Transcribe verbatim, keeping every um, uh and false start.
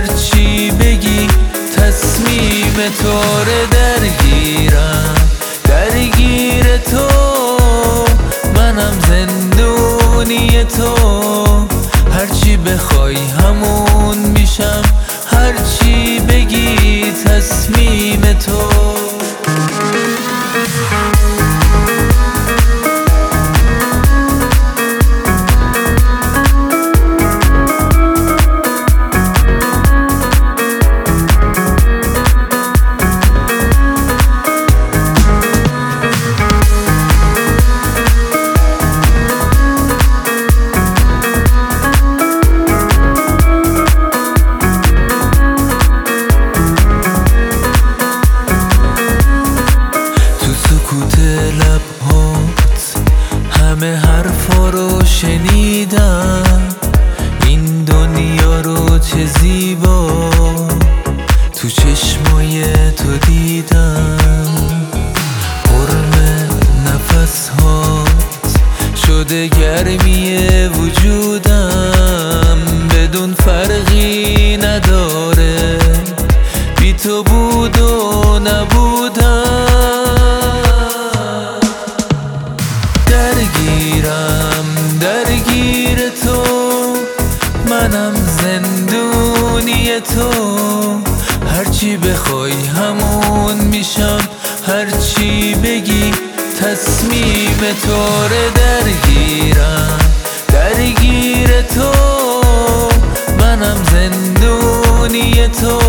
هرچی بگی تصمیم تو رو درگیرم، درگیر تو منم زندونی تو، هرچی بخوای همون میشم، هرچی بگی تصمیم تو. همه حرفا رو شنیدم، این دنیا رو چه زیبا تو چشمای تو دیدم، حرم نفس هات شده گرمی وجودم، بدون فرقی نداره بی تو بود و نبودم، درگیرم درگیر تو منم زندونی تو، هرچی بخوای همون میشم، هرچی بگی تصمیم تو رو درگیرم، درگیر تو منم زندونی تو،